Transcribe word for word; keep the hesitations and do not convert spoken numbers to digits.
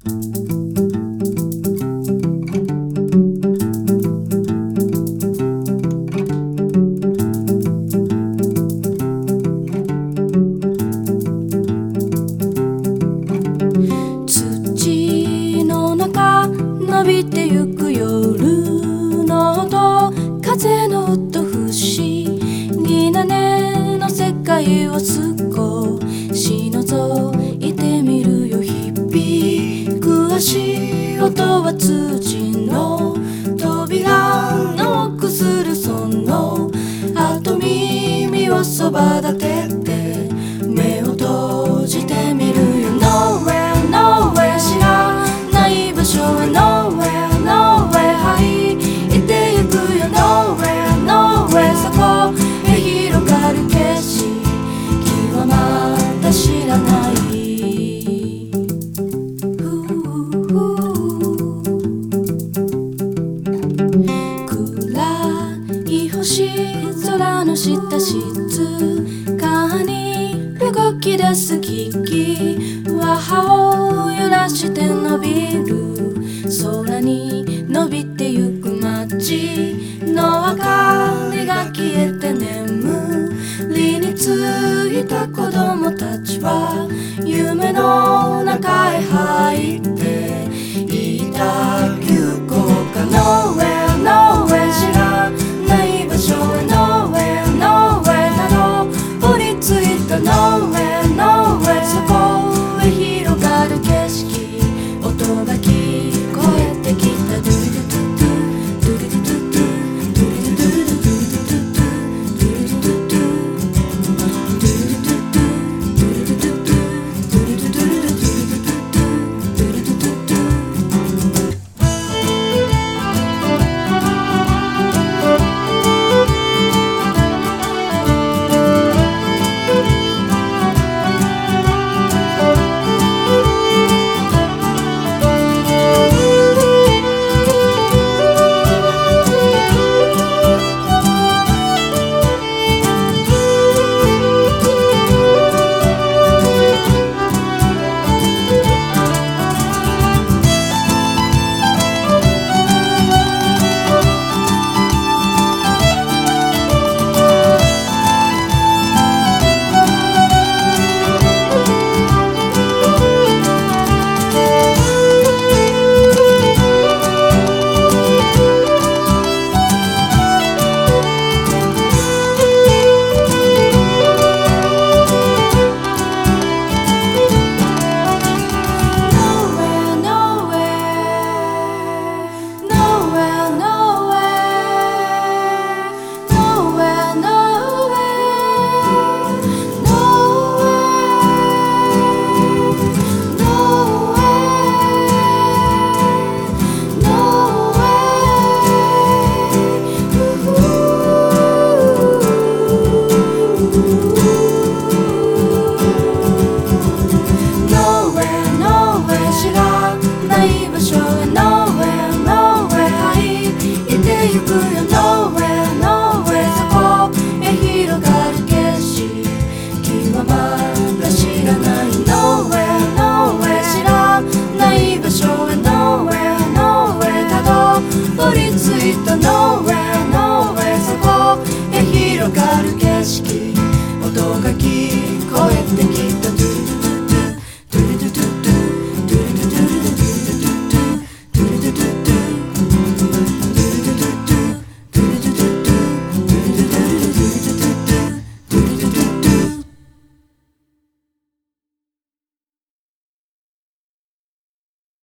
土の中伸びてゆく夜の音、風の音不思議な音の世界を少し覗いてみるよ。響く足音は土の扉ノックするその後、耳をそば立てて目を閉じてみるよ。 Nowhere nowhere 知らない場所は Nowhere nowhere 入ってゆくよ。 Nowhere nowhere そこへ広がる景色はまだ知らない。暗い星空の下静かに動き出す機